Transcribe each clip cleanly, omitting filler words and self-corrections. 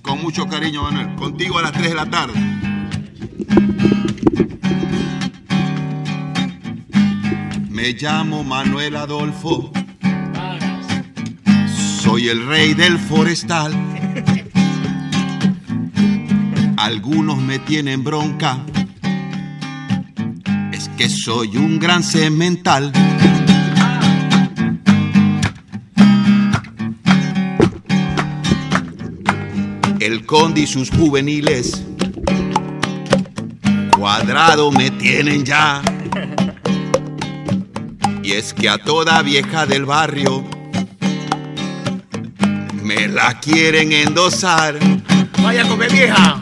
Con mucho cariño, Manuel. Contigo a las 3 de la tarde. Me llamo Manuel Adolfo. Soy el rey del forestal. Algunos me tienen bronca. Es que soy un gran semental. El conde y sus juveniles cuadrado me tienen ya. Y es que a toda vieja del barrio me la quieren endosar. Vaya a comer, vieja.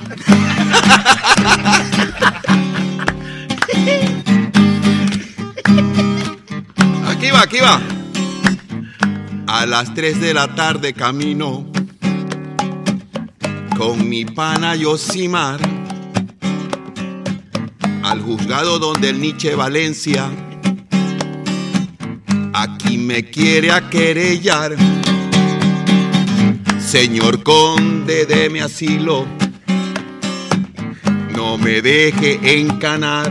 Aquí va, aquí va. A las 3 de la tarde camino con mi pana Yosimar al juzgado donde el Nietzsche Valencia aquí me quiere aquerellar. Señor conde, deme asilo, no me deje encanar.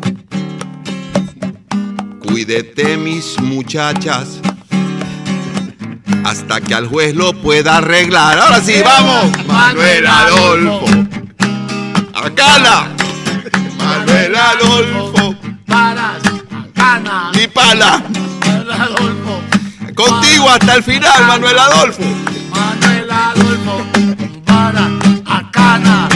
Cuídete mis muchachas hasta que al juez lo pueda arreglar. Ahora sí, vamos. Manuel Adolfo. Acala. Manuel Adolfo. Paras, Acana. Y pala. Manuel Adolfo. Contigo hasta el final, Manuel Adolfo. Manuel Adolfo. Para, Acana.